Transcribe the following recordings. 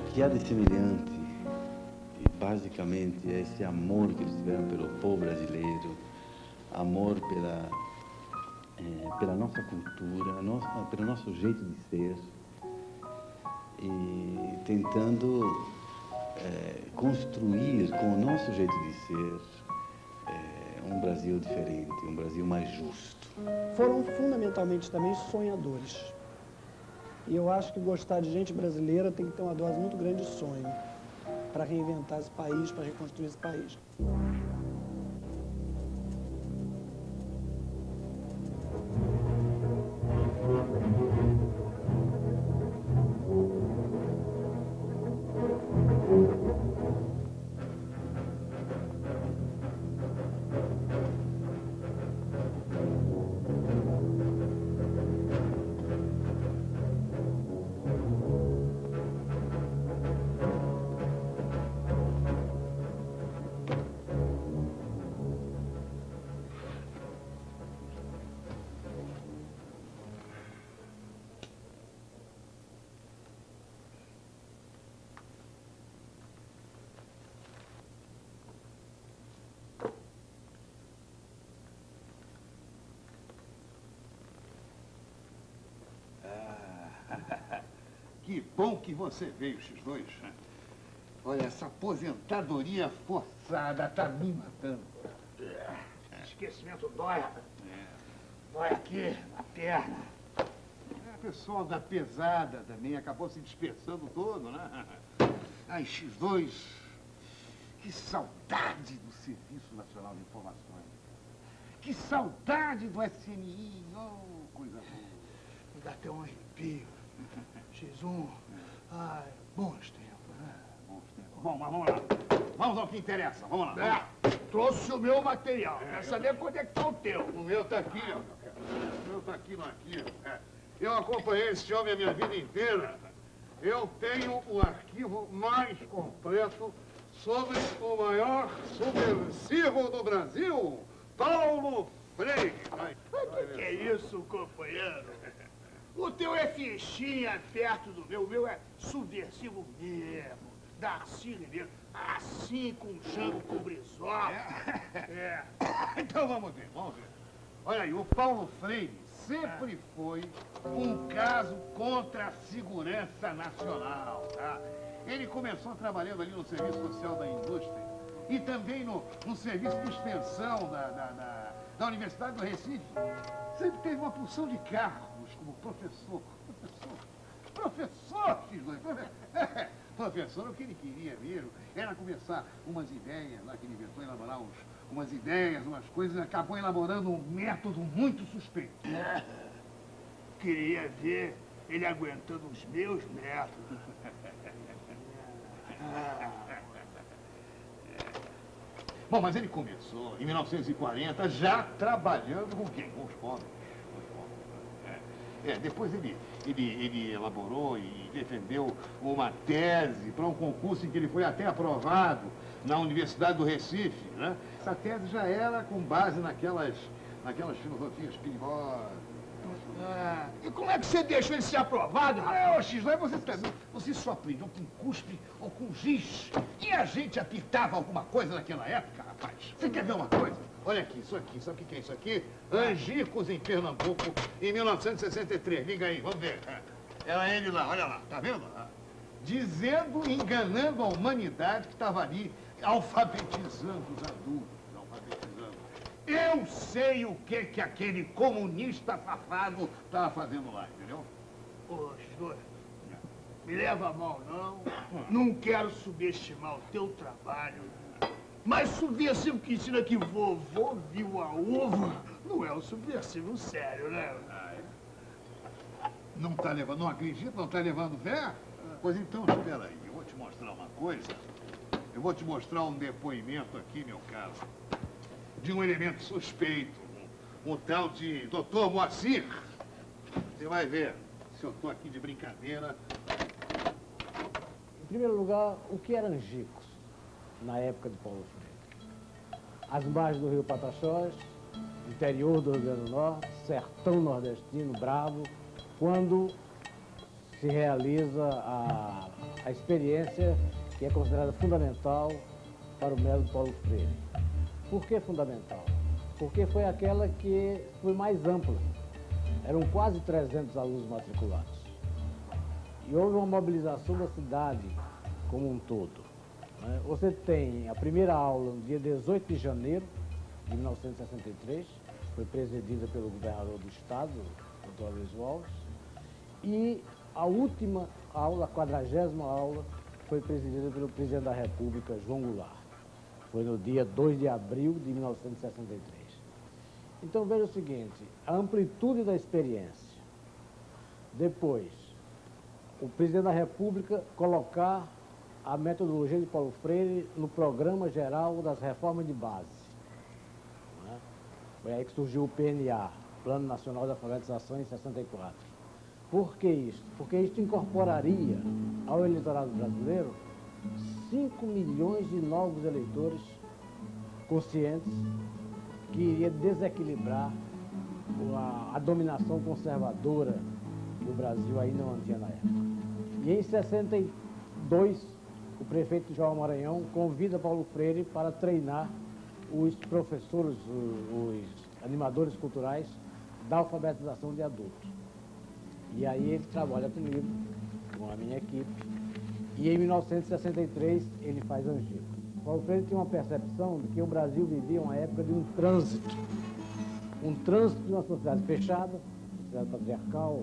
que há de semelhante, e basicamente, é esse amor que eles tiveram pelo povo brasileiro, amor pela nossa cultura, pelo nosso jeito de ser, e tentando construir com o nosso jeito de ser um Brasil diferente, um Brasil mais justo. Foram fundamentalmente também sonhadores. E eu acho que gostar de gente brasileira tem que ter uma dose muito grande de sonho para reinventar esse país, para reconstruir esse país. Que bom que você veio, X2. Olha, essa aposentadoria forçada tá me matando. Esquecimento dói, rapaz. Dói aqui, na perna. O pessoal da pesada também acabou se dispersando todo, né? Ai, X2, que saudade do Serviço Nacional de Informações. Que saudade do SNI. Oh, coisa boa. Me dá até um arrepio. X1. Ai, bons tempos, né? Bons tempos. Bom, mas vamos lá. Vamos ao que interessa. Vamos lá. Trouxe o meu material. Quero saber quando é que tá o teu. O meu tá aqui, ó. O meu tá aqui no arquivo. Eu acompanhei esse homem a minha vida inteira. Eu tenho o arquivo mais completo sobre o maior subversivo do Brasil, Paulo Freire. O que é isso, companheiro? O teu é fichinha perto do meu. O meu é subversivo mesmo. Darcy Ribeiro. Assim com Jango com Brizola. Então vamos ver. Olha aí, o Paulo Freire sempre foi um caso contra a segurança nacional, tá? Ele começou trabalhando ali no Serviço Social da Indústria e também no Serviço de Extensão da Universidade do Recife. Sempre teve uma porção de cargos como professor. Professor, X2. Professor, o que ele queria mesmo era começar umas ideias lá que ele inventou, elaborar umas ideias, umas coisas, e acabou elaborando um método muito suspeito. Queria ver ele aguentando os meus métodos. Bom, mas ele começou, em 1940, já trabalhando com quem? Com os pobres. Depois ele elaborou e defendeu uma tese para um concurso em que ele foi até aprovado na Universidade do Recife, né? Essa tese já era com base naquelas filosofias perigosas. E como é que você deixou ele ser aprovado, rapaz? X2, você só aprendeu com cuspe ou com giz. E a gente apitava alguma coisa naquela época, rapaz. Você quer ver uma coisa? Olha aqui, isso aqui. Sabe o que é isso aqui? Angicos em Pernambuco, em 1963. Liga aí, vamos ver. Era ele lá, olha lá, tá vendo? Dizendo, enganando a humanidade que estava ali, alfabetizando os adultos, Eu sei o que aquele comunista safado estava fazendo lá, entendeu? Ô, X2, me leva a mal, não. Não quero subestimar o teu trabalho. Mas subversivo que ensina que vovô viu a uva não é um subversivo sério, né? Não tá levando, não acredita? Não tá levando fé? Pois então, espera aí, eu vou te mostrar uma coisa. Eu vou te mostrar um depoimento aqui, meu caro, de um elemento suspeito, um tal de Dr. Moacir. Você vai ver se eu tô aqui de brincadeira. Em primeiro lugar, o que era Angicos, na época de Paulo Freire? As margens do rio Pataxós, interior do Rio Grande do Norte, sertão nordestino bravo, quando se realiza a a experiência que é considerada fundamental para o método Paulo Freire. Por que fundamental? Porque foi aquela que foi mais ampla. Eram quase 300 alunos matriculados. E houve uma mobilização da cidade como um todo. Né? Você tem a primeira aula no dia 18 de janeiro de 1963, foi presidida pelo governador do estado, Dr. Aloysio Alves, e a última aula, a 40ª aula, foi presidida pelo presidente da República, João Goulart. Foi no dia 2 de abril de 1963. Então veja o seguinte, a amplitude da experiência. Depois, o presidente da República colocar a metodologia de Paulo Freire no Programa Geral das Reformas de Base. Né? Foi aí que surgiu o PNA, Plano Nacional de Alfabetização, em 64. Por que isso? Porque isso incorporaria ao eleitorado brasileiro 5 milhões de novos eleitores conscientes que iria desequilibrar a dominação conservadora que o Brasil ainda mantinha na época. E em 62, o prefeito João Maranhão convida Paulo Freire para treinar os professores, os animadores culturais da alfabetização de adultos. E aí ele trabalha comigo, com a minha equipe, e em 1963 ele faz Angico. Paulo Freire tinha uma percepção de que o Brasil vivia uma época de um trânsito de uma sociedade fechada, uma sociedade patriarcal,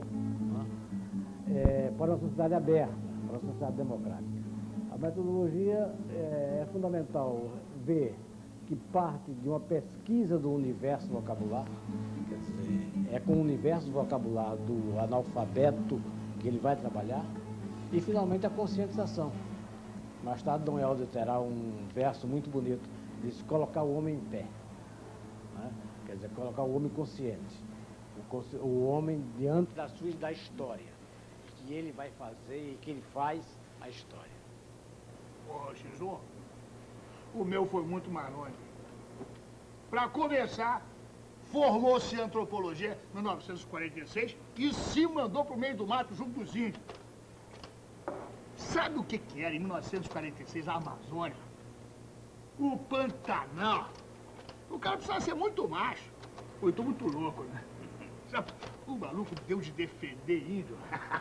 né? Para uma sociedade aberta, para uma sociedade democrática. A metodologia é fundamental ver que parte de uma pesquisa do universo vocabular, quer dizer, é com o universo vocabular do analfabeto que ele vai trabalhar, e finalmente a conscientização. Mais tarde, Dom Helder terá um verso muito bonito, diz colocar o homem em pé, né? Quer dizer, colocar o homem consciente, o homem diante da história, que ele vai fazer e que ele faz a história. Ô, X1, o meu foi muito mais longe. Para começar, formou-se em antropologia em 1946 e se mandou para o meio do mato junto dos índios. Sabe o que era em 1946 a Amazônia? O Pantanal. O cara precisava ser muito macho. Ou então muito louco, né? Sabe, o maluco deu de defender índio.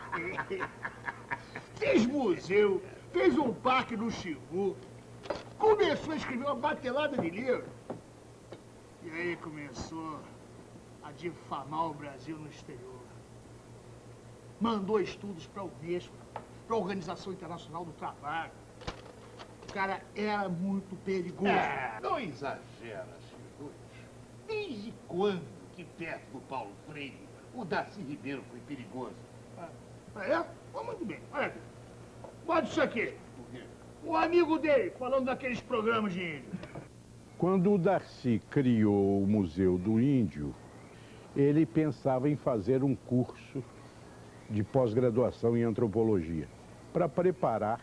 Fez museu, fez um parque no Xingu, começou a escrever uma batelada de livro. E aí começou a difamar o Brasil no exterior. Mandou estudos para a Unesco, para a Organização Internacional do Trabalho. O cara era muito perigoso. Não exagera, Chico. Desde quando que perto do Paulo Freire o Darcy Ribeiro foi perigoso? É? Oh, muito bem. Olha aqui. Bota isso aqui. Um amigo dele falando daqueles programas de índio. Quando o Darcy criou o Museu do Índio, ele pensava em fazer um curso de pós-graduação em antropologia, para preparar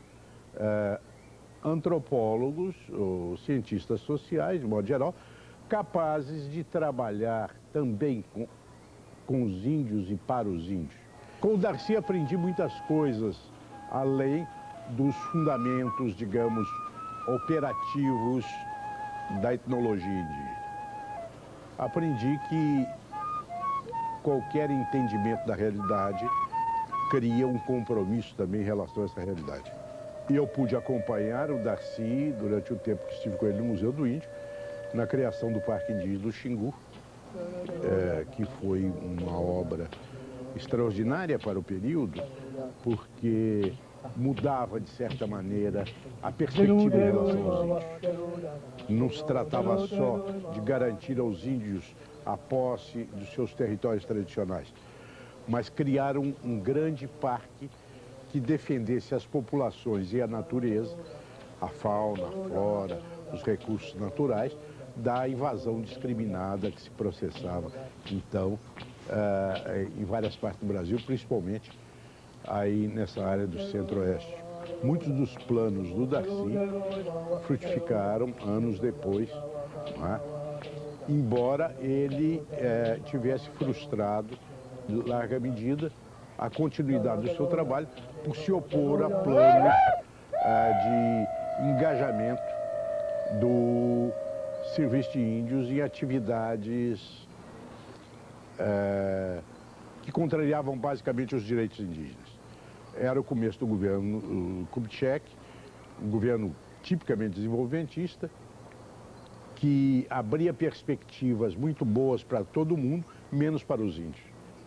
antropólogos ou cientistas sociais, de modo geral, capazes de trabalhar também com os índios e para os índios. Com o Darcy aprendi muitas coisas, além dos fundamentos, digamos, operativos da etnologia indígena. Aprendi que qualquer entendimento da realidade cria um compromisso também em relação a essa realidade. E eu pude acompanhar o Darcy durante o tempo que estive com ele no Museu do Índio, na criação do Parque Indígena do Xingu, que foi uma obra extraordinária para o período, porque mudava, de certa maneira, a perspectiva em relação aos índios. Não se tratava só de garantir aos índios a posse dos seus territórios tradicionais, mas criar um grande parque que defendesse as populações e a natureza, a fauna, a flora, os recursos naturais, da invasão discriminada que se processava, então, em várias partes do Brasil, principalmente aí nessa área do Centro-Oeste. Muitos dos planos do Darcy frutificaram anos depois, não é? Embora ele tivesse frustrado, em larga medida, a continuidade do seu trabalho por se opor a planos de engajamento do serviço de índios em atividades que contrariavam basicamente os direitos indígenas. Era o começo do governo Kubitschek, um governo tipicamente desenvolvimentista, que abria perspectivas muito boas para todo mundo, menos para os índios.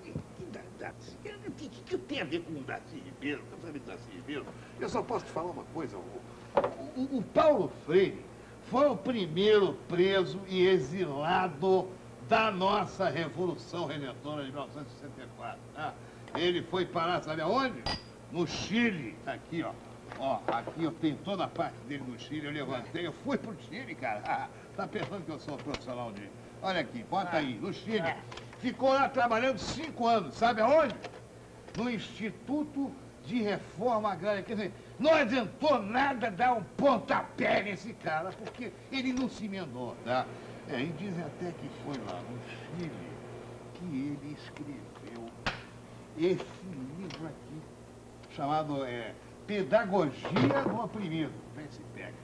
O que tem a ver com o Darcy Ribeiro? Eu só posso te falar uma coisa. O Paulo Freire foi o primeiro preso e exilado da nossa Revolução Redentora de 1964. Tá? Ele foi parar, sabe aonde? No Chile. Tá aqui, ó. Ó, aqui eu tenho toda a parte dele no Chile. Eu levantei, eu fui pro Chile, cara. Tá pensando que eu sou profissional de... Olha aqui, bota aí, no Chile. Ficou lá trabalhando 5 anos, sabe aonde? No Instituto de Reforma Agrária. Quer dizer, não adiantou nada dar um pontapé nesse cara, porque ele não se emendou, tá? E dizem até que foi lá no Chile que ele escreveu esse livro aqui, chamado Pedagogia do Oprimido. Vê se pega.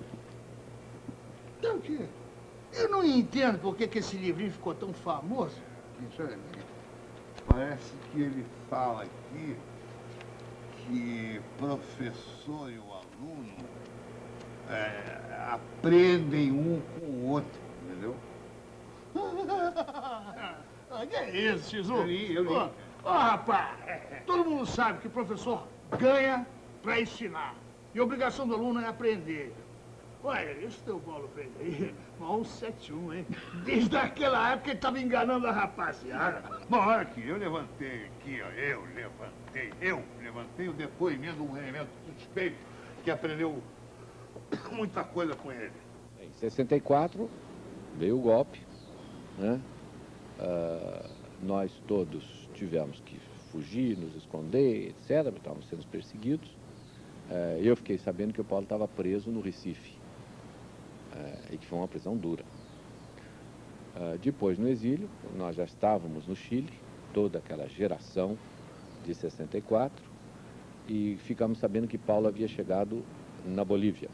Então, eu não entendo por que esse livrinho ficou tão famoso. Isso aí. Parece que ele fala aqui que professor e o aluno aprendem um com o outro, entendeu? Que é isso, Chizu? Eu li. Ó, rapaz, todo mundo sabe que o professor ganha para ensinar. E a obrigação do aluno é aprender. Olha, esse teu Paulo Freire aí, mal 71, hein? Desde aquela época ele estava enganando a rapaziada. Bom, olha aqui, eu levantei aqui, ó, eu levantei o depoimento de um elemento suspeito que aprendeu muita coisa com ele. Em 64 veio o golpe, né? Nós todos tivemos que fugir, nos esconder, etc. Estávamos sendo perseguidos. Eu fiquei sabendo que o Paulo estava preso no Recife. E que foi uma prisão dura. Depois, no exílio, nós já estávamos no Chile, toda aquela geração de 64, e ficamos sabendo que Paulo havia chegado na Bolívia.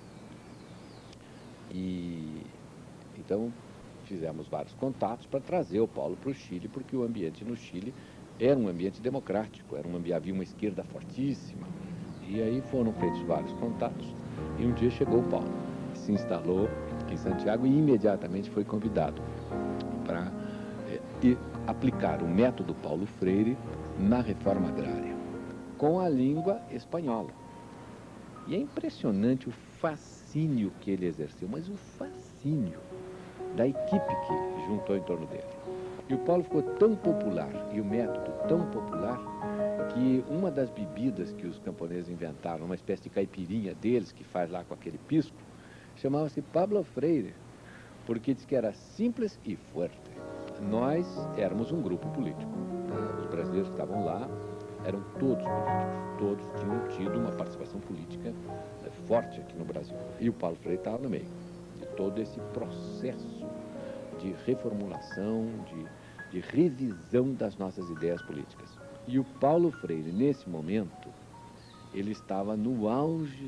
E então fizemos vários contatos para trazer o Paulo para o Chile, porque o ambiente no Chile era um ambiente democrático, havia uma esquerda fortíssima. E aí foram feitos vários contatos, e um dia chegou o Paulo, se instalou em Santiago e imediatamente foi convidado para aplicar o método Paulo Freire na reforma agrária, com a língua espanhola. E é impressionante o fascínio que ele exerceu, mas o fascínio da equipe que juntou em torno dele. E o Paulo ficou tão popular, e o método tão popular, que uma das bebidas que os camponeses inventaram, uma espécie de caipirinha deles, que faz lá com aquele pisco, chamava-se Pablo Freire, porque diz que era simples e forte. Nós éramos um grupo político. Os brasileiros que estavam lá eram todos políticos, todos tinham tido uma participação política forte aqui no Brasil. E o Paulo Freire estava no meio de todo esse processo de reformulação, de revisão das nossas ideias políticas. E o Paulo Freire, nesse momento, ele estava no auge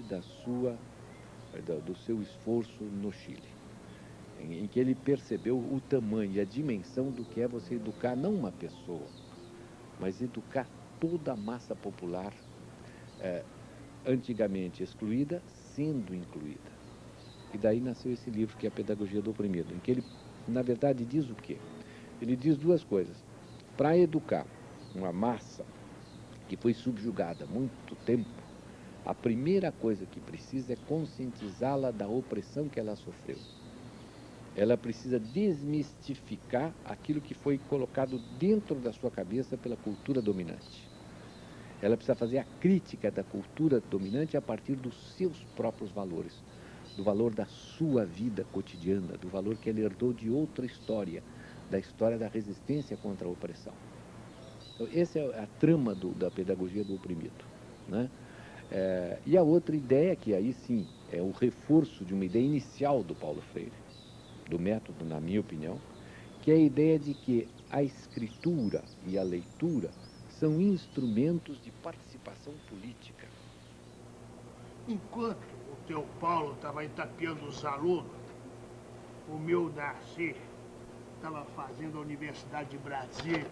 do seu esforço no Chile, em que ele percebeu o tamanho e a dimensão do que é você educar não uma pessoa, mas educar toda a massa popular, antigamente excluída, sendo incluída. E daí nasceu esse livro, que é a Pedagogia do Oprimido, em que ele, na verdade, diz o quê? Ele diz duas coisas. Para educar uma massa que foi subjugada há muito tempo, a primeira coisa que precisa é conscientizá-la da opressão que ela sofreu. Ela precisa desmistificar aquilo que foi colocado dentro da sua cabeça pela cultura dominante. Ela precisa fazer a crítica da cultura dominante a partir dos seus próprios valores, do valor da sua vida cotidiana, do valor que ela herdou de outra história, da história da resistência contra a opressão. Então, essa é a trama da pedagogia do oprimido, né? E a outra ideia, que aí sim é o reforço de uma ideia inicial do Paulo Freire, do método, na minha opinião, que é a ideia de que a escritura e a leitura são instrumentos de participação política. Enquanto o teu Paulo estava entapeando os alunos, o meu Darcy estava fazendo a Universidade de Brasília.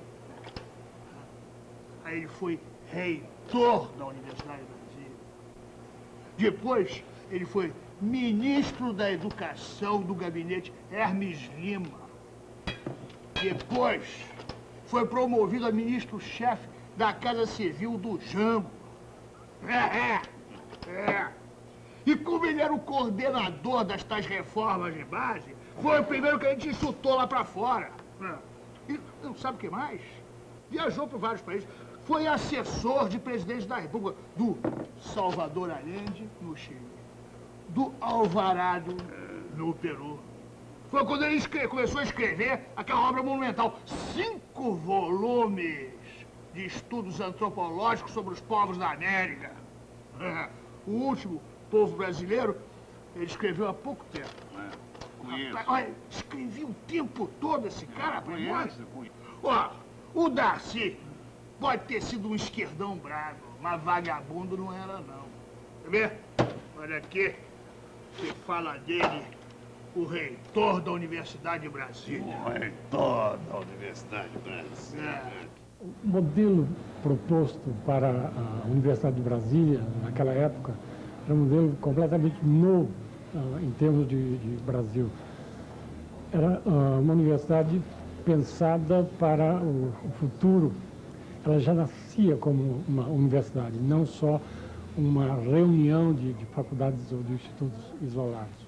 Aí ele foi reitor da Universidade de Brasília. Depois, ele foi ministro da Educação do gabinete Hermes Lima. Depois, foi promovido a ministro-chefe da Casa Civil do Jango. E como ele era o coordenador das tais reformas de base, foi o primeiro que a gente chutou lá pra fora. E não sabe o que mais? Viajou por vários países. Foi assessor de presidente da República do Salvador Allende, no Chile, do Alvarado, no Peru. Foi quando ele começou a escrever aquela obra monumental, 5 volumes de estudos antropológicos sobre os povos da América. O último, Povo Brasileiro, ele escreveu há pouco tempo. Conheço. Olha, escrevia o tempo todo esse cara pra nós. Conheço. Ó, o Darcy pode ter sido um esquerdão bravo, mas vagabundo não era, não. Quer ver? Olha aqui, que fala dele o reitor da Universidade de Brasília. O reitor da Universidade de Brasília. O modelo proposto para a Universidade de Brasília, naquela época, era um modelo completamente novo em termos de Brasil. Era uma universidade pensada para o futuro. Ela já nascia como uma universidade, não só uma reunião de faculdades ou de institutos isolados.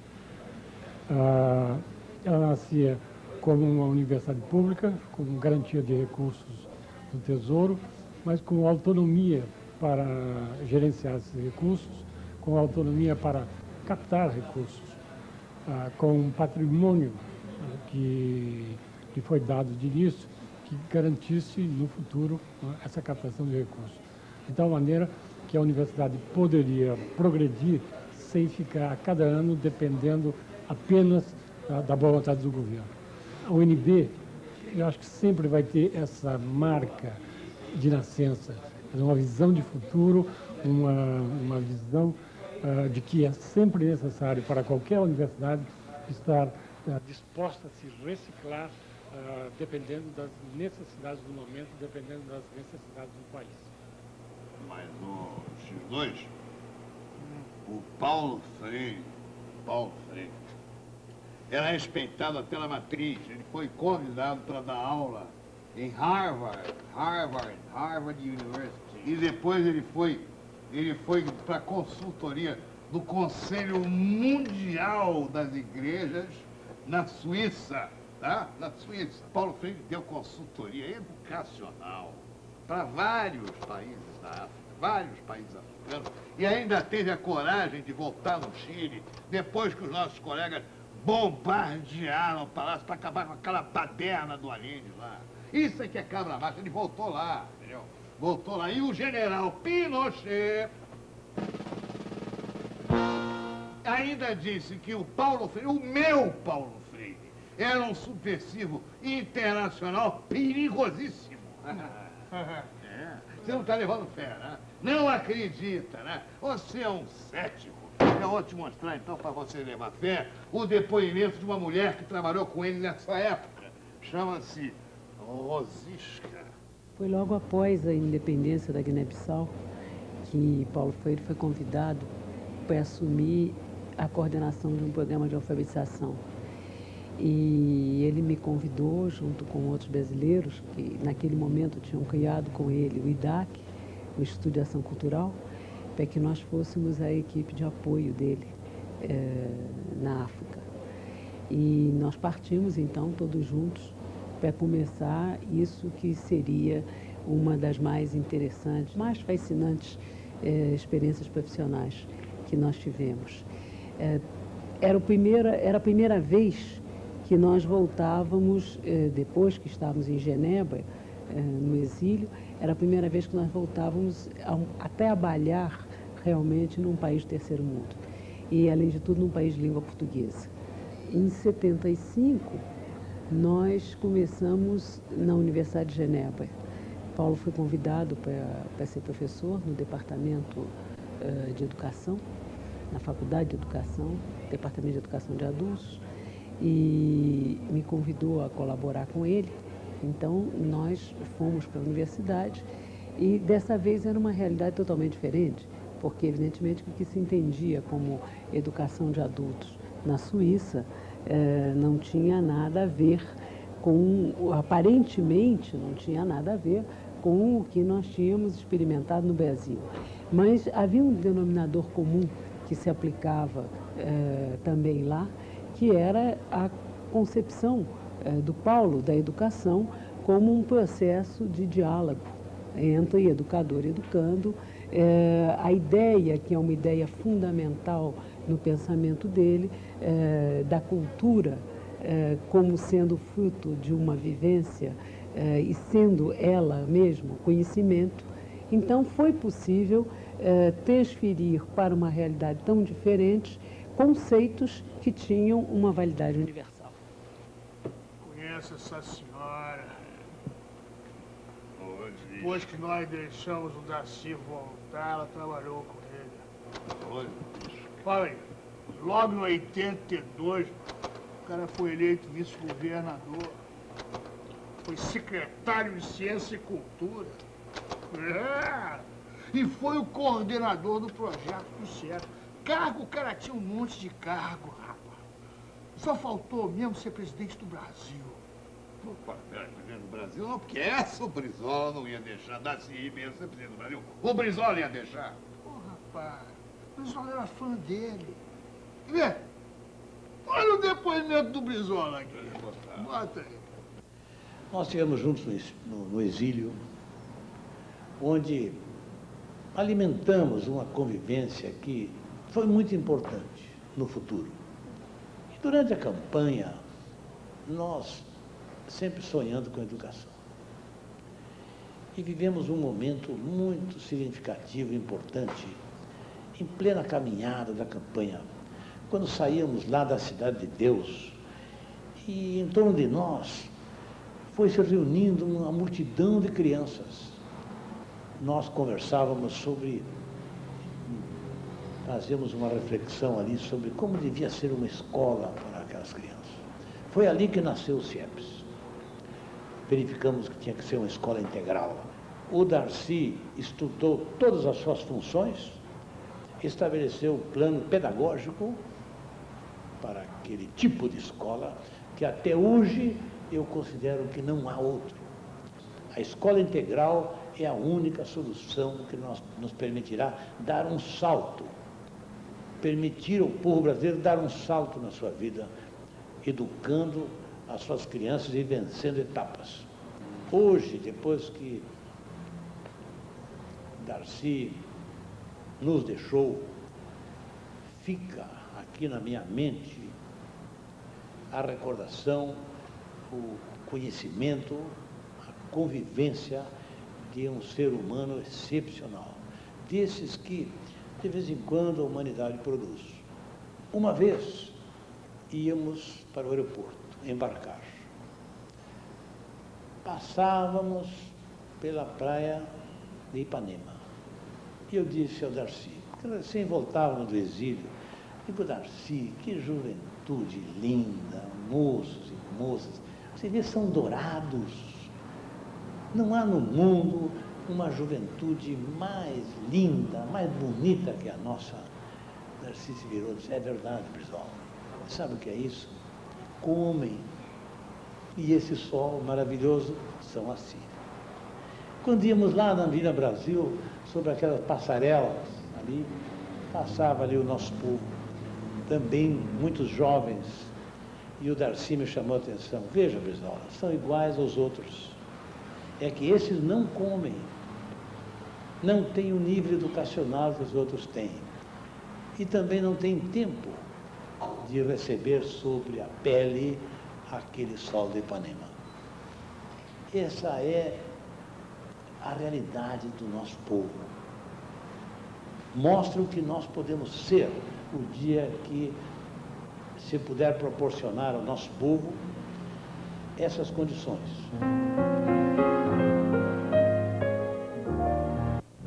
Ela nascia como uma universidade pública, com garantia de recursos do Tesouro, mas com autonomia para gerenciar esses recursos, com autonomia para captar recursos, com um patrimônio que foi dado de início, que garantisse no futuro essa captação de recursos. De tal maneira que a universidade poderia progredir sem ficar a cada ano dependendo apenas da boa vontade do governo. A UNB, eu acho que sempre vai ter essa marca de nascença, uma visão de futuro, uma visão de que é sempre necessário para qualquer universidade estar disposta a se reciclar, dependendo das necessidades do momento, dependendo das necessidades do país. Mas o X2, o Paulo Freire, era respeitado pela matriz. Ele foi convidado para dar aula em Harvard University. E depois ele foi para a consultoria do Conselho Mundial das Igrejas na Suíça, tá? Na Suíça. Paulo Freire deu consultoria educacional para vários países da África, vários países africanos, e ainda teve a coragem de voltar no Chile, depois que os nossos colegas bombardearam o palácio para acabar com aquela baderna do Allende lá. Isso é que é cabra macho, ele voltou lá, entendeu? Voltou lá. E o general Pinochet ainda disse que o Paulo Freire, o meu Paulo Freire, era um subversivo internacional perigosíssimo. Você não está levando fé, né? Não acredita, né? Você é um cético. Eu vou te mostrar, então, para você levar fé, o depoimento de uma mulher que trabalhou com ele nessa época. Chama-se Rosisca. Foi logo após a independência da Guiné-Bissau que Paulo Freire foi convidado para assumir a coordenação de um programa de alfabetização. E ele me convidou, junto com outros brasileiros, que naquele momento tinham criado com ele o IDAC, o Instituto de Ação Cultural, para que nós fôssemos a equipe de apoio dele na África. E nós partimos, então, todos juntos, para começar isso que seria uma das mais interessantes, mais fascinantes experiências profissionais que nós tivemos. Era a primeira vez que nós voltávamos, depois que estávamos em Genebra, no exílio, era a primeira vez que nós voltávamos a trabalhar realmente num país do terceiro mundo. E, além de tudo, num país de língua portuguesa. Em 75, nós começamos na Universidade de Genebra Paulo foi convidado para ser professor no departamento de educação, na Faculdade de Educação, Departamento de Educação de Adultos, e me convidou a colaborar com ele. Então, nós fomos para a universidade e dessa vez era uma realidade totalmente diferente, porque evidentemente o que se entendia como educação de adultos na Suíça não tinha nada a ver aparentemente não tinha nada a ver com o que nós tínhamos experimentado no Brasil. Mas havia um denominador comum que se aplicava também lá, que era a concepção do Paulo da educação como um processo de diálogo entre educador e educando, a ideia, que é uma ideia fundamental no pensamento dele, da cultura como sendo fruto de uma vivência e sendo ela mesma conhecimento. Então foi possível transferir para uma realidade tão diferente conceitos que tinham uma validade universal. Conheço essa senhora. Depois que nós deixamos o Darcy voltar, ela trabalhou com ele. Olha aí, logo em 82, o cara foi eleito vice-governador. Foi secretário de Ciência e Cultura. E foi o coordenador do projeto do CEP. Cargo, o cara tinha um monte de cargo, rapaz. Só faltou mesmo ser presidente do Brasil. Opa, presidente do Brasil não, porque o Brizola não ia deixar, Darcy Ribeiro ser presidente do Brasil. O Brizola ia deixar. Rapaz, o Brizola era fã dele. Vê, olha o depoimento do Brizola aqui. Bota aí. Nós estivemos juntos no exílio, onde alimentamos uma convivência que foi muito importante no futuro. E durante a campanha, nós sempre sonhando com a educação. E vivemos um momento muito significativo e importante, em plena caminhada da campanha, quando saíamos lá da Cidade de Deus, e em torno de nós foi se reunindo uma multidão de crianças. Nós conversávamos fazíamos uma reflexão ali sobre como devia ser uma escola para aquelas crianças. Foi ali que nasceu o CIEPS. Verificamos que tinha que ser uma escola integral. O Darcy estudou todas as suas funções, estabeleceu o plano pedagógico para aquele tipo de escola, que até hoje eu considero que não há outro. A escola integral é a única solução que nos permitirá dar um salto, permitir ao povo brasileiro dar um salto na sua vida, educando as suas crianças e vencendo etapas. Hoje, depois que Darcy nos deixou, fica aqui na minha mente a recordação, o conhecimento, a convivência de um ser humano excepcional, desses que, de vez em quando, a humanidade produz. Uma vez, íamos para o aeroporto, embarcar. Passávamos pela praia de Ipanema. E eu disse ao Darcy, que recém voltávamos do exílio, digo, Darcy, que juventude linda, moços e moças, você vê, são dourados. Não há no mundo uma juventude mais linda, mais bonita que a nossa. Darcy se virou e disse, é verdade, Brizola. Sabe o que é isso? Comem. E esse sol maravilhoso são assim. Quando íamos lá na Avenida Brasil, sobre aquelas passarelas ali, passava ali o nosso povo, também muitos jovens, e o Darcy me chamou a atenção. Veja, Brizola, são iguais aos outros. É que esses não comem, não têm o nível educacional que os outros têm. E também não têm tempo de receber sobre a pele aquele sol de Ipanema. Essa é a realidade do nosso povo. Mostra o que nós podemos ser o dia que se puder proporcionar ao nosso povo essas condições.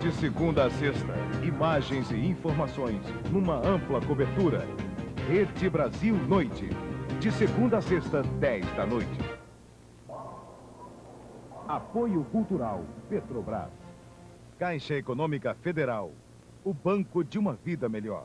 De segunda a sexta, imagens e informações numa ampla cobertura. Rede Brasil Noite. De segunda a sexta, 10 da noite. Apoio Cultural Petrobras. Caixa Econômica Federal. O banco de uma vida melhor.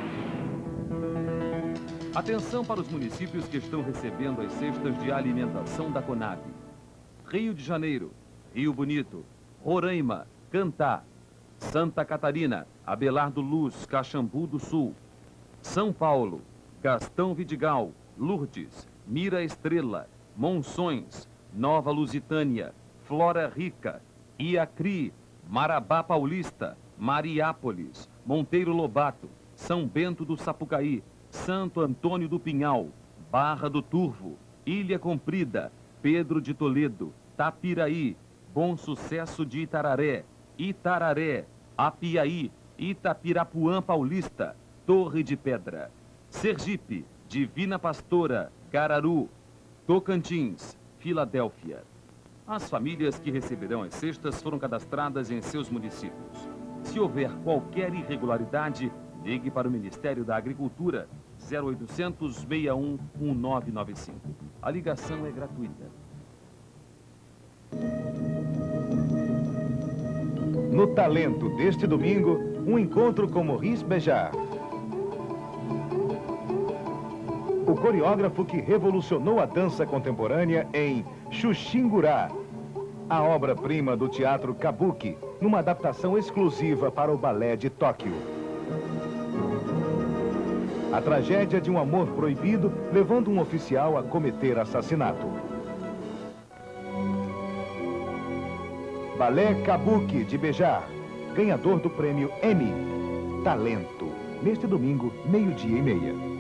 Atenção para os municípios que estão recebendo as cestas de alimentação da Conab. Rio de Janeiro, Rio Bonito, Roraima, Cantá, Santa Catarina, Abelardo Luz, Caxambu do Sul, São Paulo, Gastão Vidigal, Lourdes, Mira Estrela, Monções, Nova Lusitânia, Flora Rica, Iacri, Marabá Paulista, Mariápolis, Monteiro Lobato, São Bento do Sapucaí, Santo Antônio do Pinhal, Barra do Turvo, Ilha Comprida, Pedro de Toledo, Tapiraí, Bom Sucesso de Itararé, Itararé, Apiaí, Itapirapuã Paulista, Torre de Pedra, Sergipe, Divina Pastora, Cararu, Tocantins, Filadélfia. As famílias que receberão as cestas foram cadastradas em seus municípios. Se houver qualquer irregularidade, ligue para o Ministério da Agricultura, 0800 61 1995. A ligação é gratuita. No Talento deste domingo, um encontro com Maurice Béjart. O coreógrafo que revolucionou a dança contemporânea em Xuxingurá, a obra-prima do teatro Kabuki, numa adaptação exclusiva para o balé de Tóquio. A tragédia de um amor proibido, levando um oficial a cometer assassinato. Balé Kabuki de Béjart, ganhador do prêmio Emmy. Talento, neste domingo, 12:30.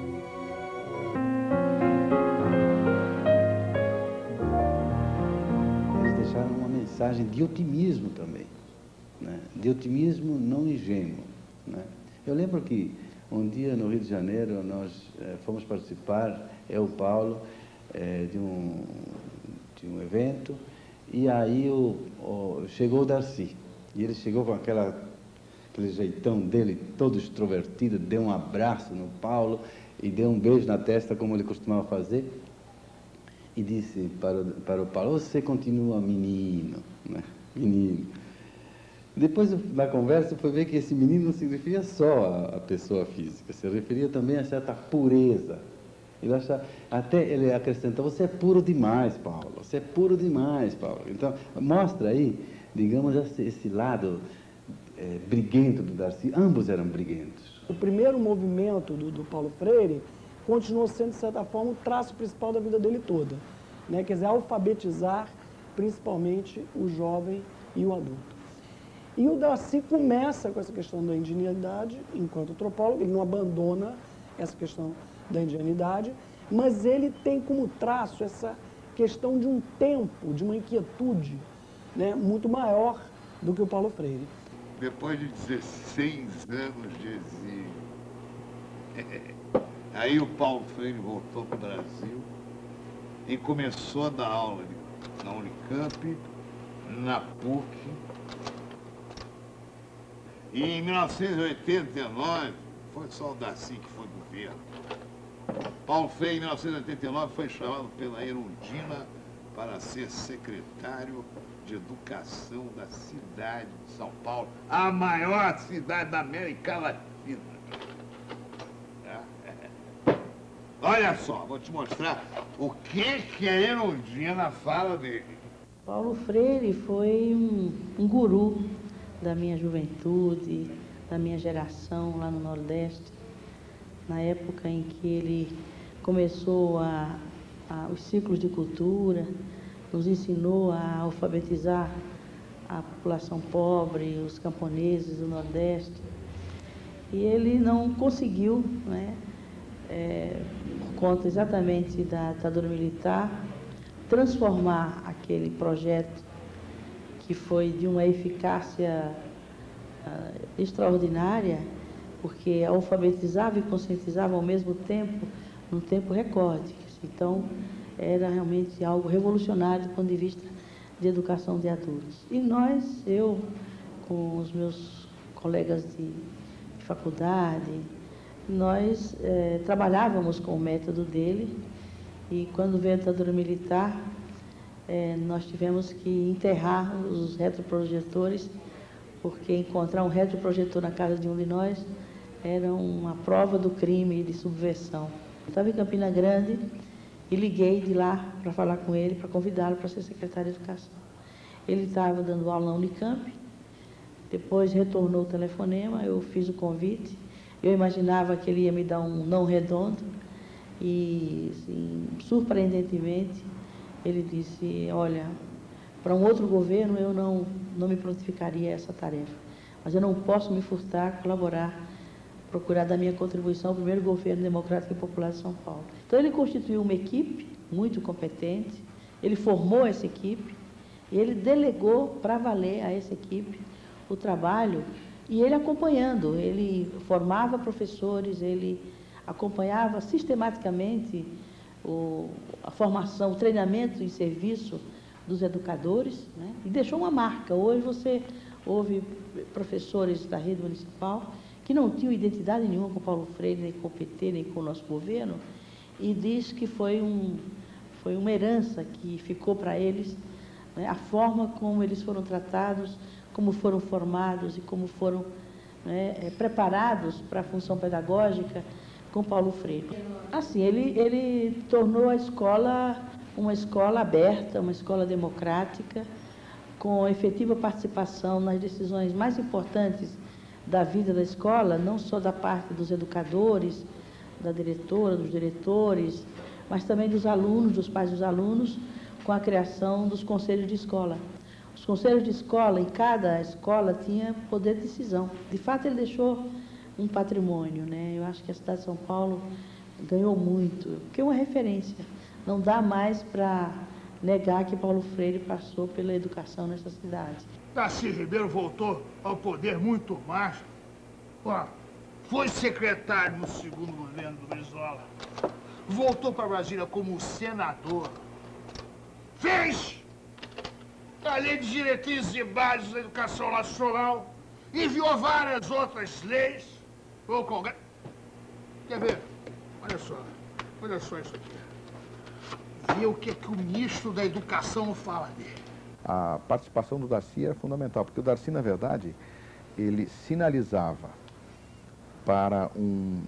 Eles deixaram uma mensagem de otimismo também, né? De otimismo não ingênuo, né? Eu lembro que um dia no Rio de Janeiro nós fomos participar, eu e o Paulo, de um evento, e aí chegou o Darcy, e ele chegou com aquele jeitão dele, todo extrovertido, deu um abraço no Paulo e deu um beijo na testa, como ele costumava fazer, e disse para o Paulo: você continua menino, né? Menino. Depois da conversa, foi ver que esse menino não significa só a pessoa física, se referia também a certa pureza. Até ele acrescentou: você é puro demais, Paulo, você é puro demais, Paulo. Então, mostra aí, digamos, esse lado briguento do Darcy. Ambos eram briguentos. O primeiro movimento do Paulo Freire continuou sendo, de certa forma, o traço principal da vida dele toda, né? Quer dizer, alfabetizar principalmente o jovem e o adulto. E o Darcy começa com essa questão da indianidade, enquanto antropólogo, ele não abandona essa questão da indianidade, mas ele tem como traço essa questão de um tempo, de uma inquietude, né, muito maior do que o Paulo Freire. Depois de 16 anos de exílio, aí o Paulo Freire voltou para o Brasil e começou a dar aula na Unicamp, na PUC. E em 1989, foi só o Darcy que foi governo. Paulo Freire, em 1989, foi chamado pela Erundina para ser secretário de Educação da cidade de São Paulo, a maior cidade da América Latina. Olha só, vou te mostrar o que a Erundina fala dele. Paulo Freire foi um guru da minha juventude, da minha geração lá no Nordeste, na época em que ele começou os ciclos de cultura, nos ensinou a alfabetizar a população pobre, os camponeses do Nordeste. E ele não conseguiu, né, por conta exatamente da ditadura militar, transformar aquele projeto que foi de uma eficácia extraordinária, porque alfabetizava e conscientizava ao mesmo tempo, num tempo recorde. Então, era realmente algo revolucionário do ponto de vista de educação de adultos. E eu, com os meus colegas de faculdade, nós trabalhávamos com o método dele, e quando veio a ditadura militar, nós tivemos que enterrar os retroprojetores, porque encontrar um retroprojetor na casa de um de nós era uma prova do crime de subversão. Eu estava em Campina Grande e liguei de lá para falar com ele, para convidá-lo para ser secretário de Educação. Ele estava dando aula na Unicamp, depois retornou o telefonema, eu fiz o convite, eu imaginava que ele ia me dar um não redondo e, assim, surpreendentemente, ele disse, olha, para um outro governo eu não me prontificaria a essa tarefa, mas eu não posso me furtar, colaborar, procurar dar minha contribuição ao primeiro governo democrático e popular de São Paulo. Então ele constituiu uma equipe muito competente, ele formou essa equipe, e ele delegou para valer a essa equipe o trabalho, e ele acompanhando, ele formava professores, ele acompanhava sistematicamente a formação, o treinamento e serviço dos educadores, né? E deixou uma marca. Hoje você ouve professores da rede municipal que não tinham identidade nenhuma com Paulo Freire, nem com o PT, nem com o nosso governo, e diz que foi uma herança que ficou para eles, né? A forma como eles foram tratados, como foram formados e como foram, né, preparados para a função pedagógica com Paulo Freire. Assim, ele tornou a escola uma escola aberta, uma escola democrática, com efetiva participação nas decisões mais importantes da vida da escola, não só da parte dos educadores, da diretora, dos diretores, mas também dos alunos, dos pais dos alunos, com a criação dos conselhos de escola. Os conselhos de escola, em cada escola, tinha poder de decisão. De fato, ele deixou um patrimônio, né? Eu acho que a cidade de São Paulo ganhou muito, porque é uma referência. Não dá mais para negar que Paulo Freire passou pela educação nessa cidade. Darcy Ribeiro voltou ao poder muito mais. Ó, foi secretário no segundo governo do Brizola. Voltou para Brasília como senador. Fez a Lei de Diretrizes e Bases da Educação Nacional. Enviou várias outras leis ao Congresso. Quer ver? Olha só isso aqui. Vê o que o ministro da Educação fala dele. A participação do Darcy era fundamental, porque o Darcy, na verdade, ele sinalizava para um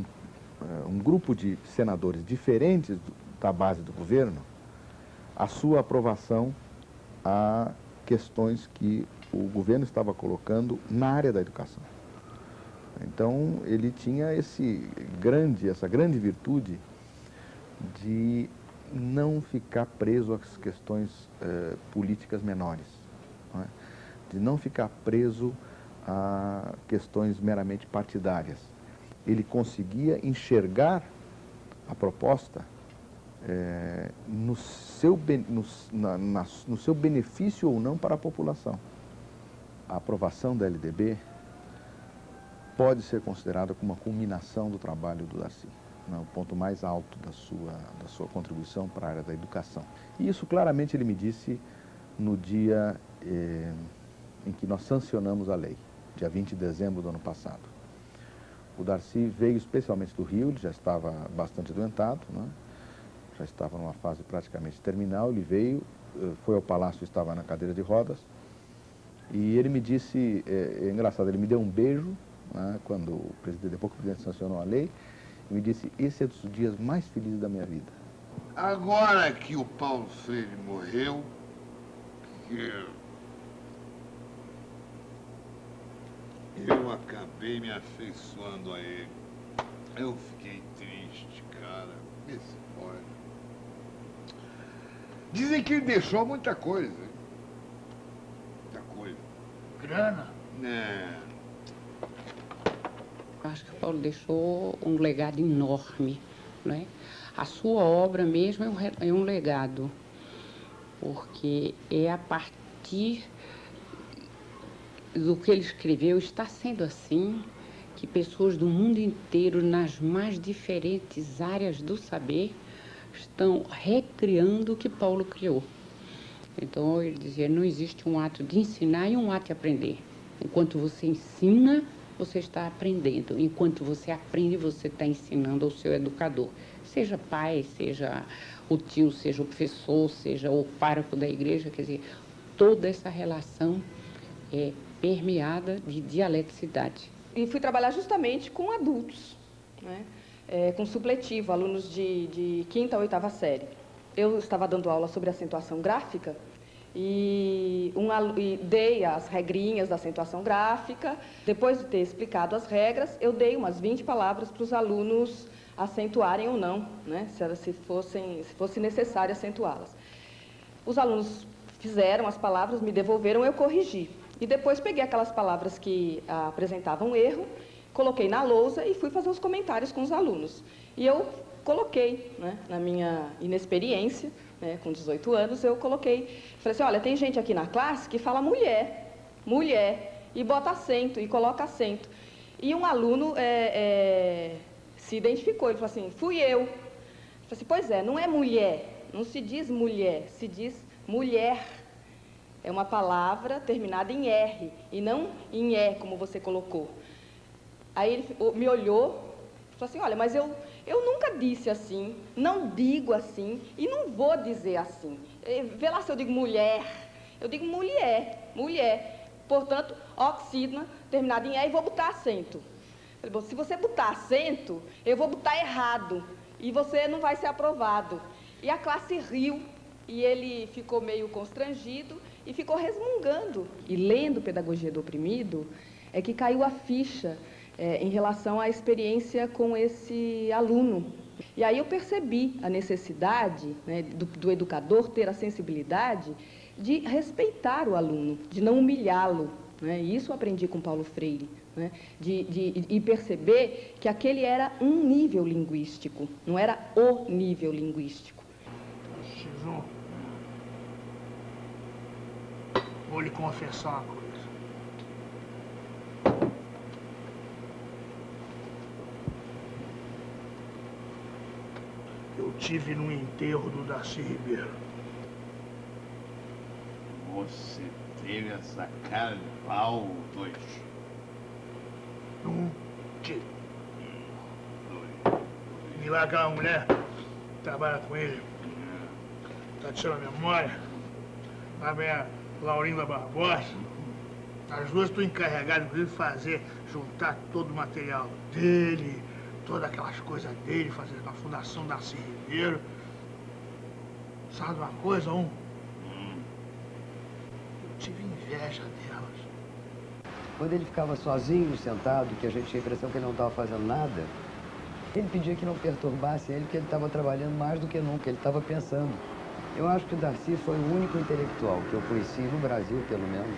grupo de senadores diferentes da base do governo a sua aprovação a questões que o governo estava colocando na área da educação. Então, ele tinha essa grande virtude de não ficar preso às questões políticas menores, não é? De não ficar preso a questões meramente partidárias. Ele conseguia enxergar a proposta no seu benefício ou não para a população. A aprovação da LDB pode ser considerada como uma culminação do trabalho do Darcy, o ponto mais alto da sua contribuição para a área da educação. E isso claramente ele me disse no dia em que nós sancionamos a lei, dia 20 de dezembro do ano passado. O Darcy veio especialmente do Rio, ele já estava bastante adoentado, né? Já estava numa fase praticamente terminal, ele veio, foi ao palácio, estava na cadeira de rodas, e ele me disse, é engraçado, ele me deu um beijo, né, depois que o presidente sancionou a lei, e me disse, esse é dos dias mais felizes da minha vida. Agora que o Paulo Freire morreu, eu acabei me afeiçoando a ele. Eu fiquei triste, cara. Esse pode. Dizem que ele deixou muita coisa, hein? Muita coisa. Grana? Acho que o Paulo deixou um legado enorme, né? A sua obra mesmo é um legado, porque é a partir do que ele escreveu, está sendo assim, que pessoas do mundo inteiro, nas mais diferentes áreas do saber, estão recriando o que Paulo criou. Então, ele dizia, não existe um ato de ensinar e um ato de aprender. Enquanto você ensina, você está aprendendo. Enquanto você aprende, você está ensinando ao seu educador. Seja pai, seja o tio, seja o professor, seja o pároco da igreja, quer dizer, toda essa relação é permeada de dialeticidade. E fui trabalhar justamente com adultos, né? Com supletivo, alunos de 5ª a 8ª série. Eu estava dando aula sobre acentuação gráfica e dei as regrinhas da acentuação gráfica. Depois de ter explicado as regras, eu dei umas 20 palavras para os alunos acentuarem ou não, né? Se fosse necessário acentuá-las. Os alunos fizeram as palavras, me devolveram, eu corrigi. E depois peguei aquelas palavras que apresentavam erro, coloquei na lousa e fui fazer os comentários com os alunos. E eu coloquei, né, na minha inexperiência, né, com 18 anos, eu coloquei, falei assim, olha, tem gente aqui na classe que fala mulher, mulher, e bota acento, e coloca acento. E um aluno se identificou, ele falou assim, fui eu. Eu falei assim, pois é, não é mulher, não se diz mulher, se diz mulher. É uma palavra terminada em R, e não em E, como você colocou. Aí ele me olhou e falou assim, olha, mas eu nunca disse assim, não digo assim, e não vou dizer assim. Vê lá se eu digo mulher. Eu digo mulher, mulher. Portanto, oxígeno, terminado em E, e vou botar acento. Eu falei, bom, se você botar acento, eu vou botar errado, e você não vai ser aprovado. E a classe riu, e ele ficou meio constrangido, e ficou resmungando. E lendo Pedagogia do Oprimido, é que caiu a ficha em relação à experiência com esse aluno. E aí eu percebi a necessidade, né, do educador ter a sensibilidade de respeitar o aluno, de não humilhá-lo, né? Isso eu aprendi com Paulo Freire, né? E perceber que aquele era um nível linguístico, não era o nível linguístico. Chizu, vou lhe confessar uma coisa. Eu tive no enterro do Darcy Ribeiro. Você teve essa cara de pau, dois? Não tive. Vi lá aquela mulher que trabalha com ele. Tá tirando a memória. Lá vem a Laurinda Barbosa. As duas estão encarregadas, inclusive, de juntar todo o material dele, todas aquelas coisas dele, fazer na Fundação Darcy Ribeiro. Sabe uma coisa, Eu tive inveja delas. Quando ele ficava sozinho, sentado, que a gente tinha a impressão que ele não estava fazendo nada, ele pedia que não perturbasse ele, porque ele estava trabalhando mais do que nunca, ele estava pensando. Eu acho que o Darcy foi o único intelectual que eu conheci, no Brasil pelo menos,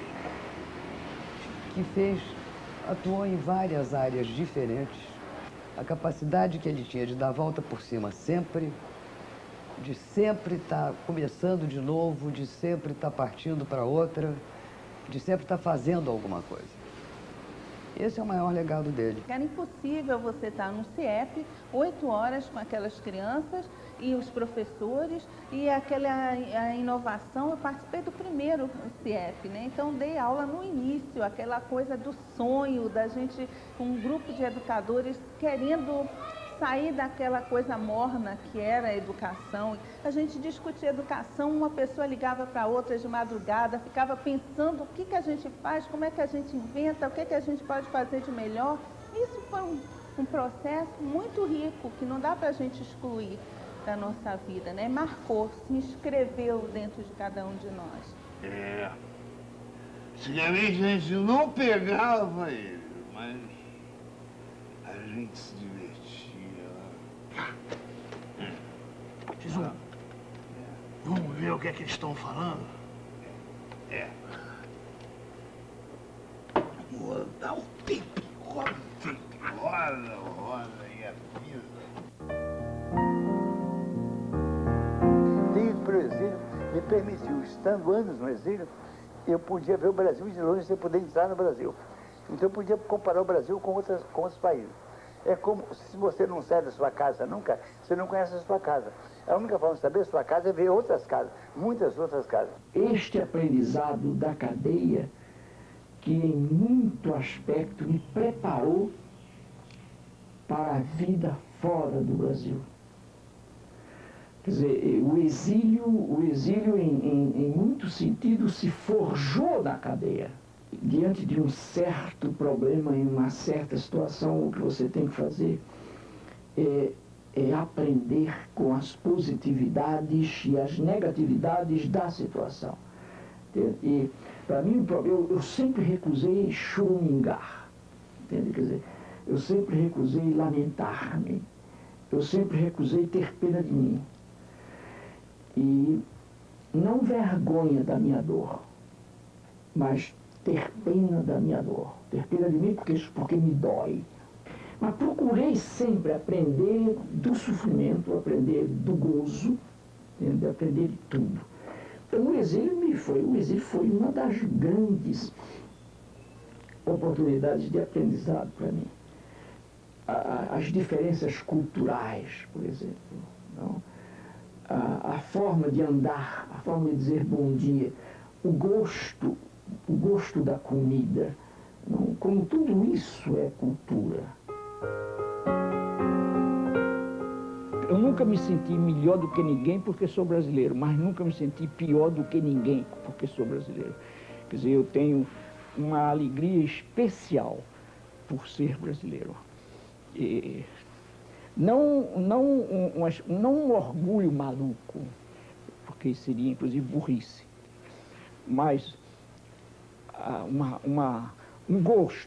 que atuou em várias áreas diferentes. A capacidade que ele tinha de dar a volta por cima sempre, de sempre estar começando de novo, de sempre estar partindo para outra, de sempre estar fazendo alguma coisa. Esse é o maior legado dele. Era impossível você estar no CIEP 8 horas com aquelas crianças e os professores e a inovação. Eu participei do primeiro CIEP, né? Então dei aula no início, aquela coisa do sonho da gente, um grupo de educadores querendo sair daquela coisa morna que era a educação. A gente discutia educação, uma pessoa ligava para outra de madrugada, ficava pensando o que a gente faz, como é que a gente inventa, o que a gente pode fazer de melhor. Isso foi um processo muito rico, que não dá para a gente excluir da nossa vida, né? Marcou, se inscreveu dentro de cada um de nós. Antigamente a gente não pegava ele, mas a gente se divertia. Chizu, vamos ver o que é que eles estão falando? Vou dar o tempo, roda e avisa. Desde para o exílio, me permitiu, estando anos no exílio, eu podia ver o Brasil de longe sem poder entrar no Brasil. Então eu podia comparar o Brasil com outros países. É como se você não sai da sua casa nunca, você não conhece a sua casa. A única forma de saber a sua casa é ver outras casas, muitas outras casas. Este aprendizado da cadeia que em muito aspecto me preparou para a vida fora do Brasil. Quer dizer, o exílio em muito sentido se forjou na cadeia. Diante de um certo problema, em uma certa situação, o que você tem que fazer é aprender com as positividades e as negatividades da situação. E, para mim, eu sempre recusei choramingar, entende? Quer dizer, eu sempre recusei lamentar-me, eu sempre recusei ter pena de mim. E não vergonha da minha dor, mas ter pena da minha dor, ter pena de mim porque me dói. Mas procurei sempre aprender do sofrimento, aprender do gozo, entende? Aprender de tudo. Então o exílio foi uma das grandes oportunidades de aprendizado para mim. As diferenças culturais, por exemplo, não? A forma de andar, a forma de dizer bom dia, o gosto da comida, não? Como tudo isso é cultura. Eu nunca me senti melhor do que ninguém porque sou brasileiro, mas nunca me senti pior do que ninguém porque sou brasileiro. Quer dizer, eu tenho uma alegria especial por ser brasileiro. E não um orgulho maluco, porque seria inclusive burrice, mas um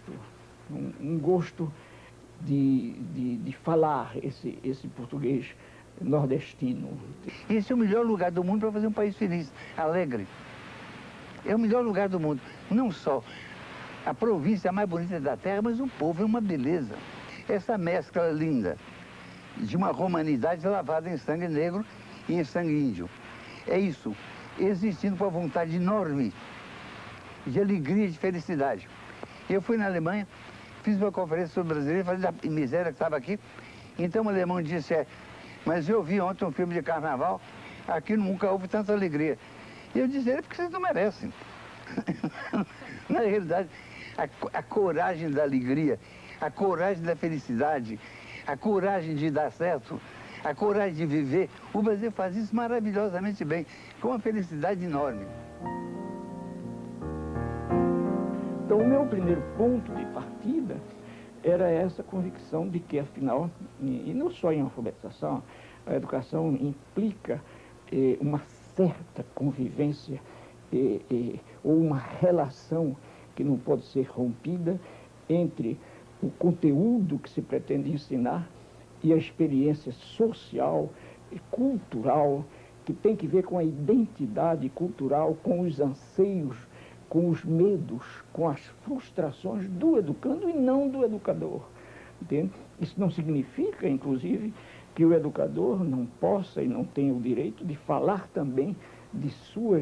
gosto de falar esse português nordestino. Esse é o melhor lugar do mundo para fazer um país feliz, alegre. É o melhor lugar do mundo. Não só a província mais bonita da terra, mas o povo é uma beleza. Essa mescla linda de uma romanidade lavada em sangue negro e em sangue índio. É isso, existindo com a vontade enorme de alegria e de felicidade. Eu fui na Alemanha, fiz uma conferência sobre brasileiro, falei da miséria que estava aqui. Então o alemão disse, mas eu vi ontem um filme de carnaval, aqui nunca houve tanta alegria. E eu disse, porque vocês não merecem. Na realidade, a coragem da alegria, a coragem da felicidade, a coragem de dar certo, a coragem de viver, o Brasil faz isso maravilhosamente bem, com uma felicidade enorme. Então, o meu primeiro ponto de partida era essa convicção de que, afinal, e não só em alfabetização, a educação implica uma certa convivência ou uma relação que não pode ser rompida entre o conteúdo que se pretende ensinar e a experiência social e cultural que tem que ver com a identidade cultural, com os anseios, com os medos, com as frustrações do educando e não do educador. Entende? Isso não significa, inclusive, que o educador não possa e não tenha o direito de falar também de suas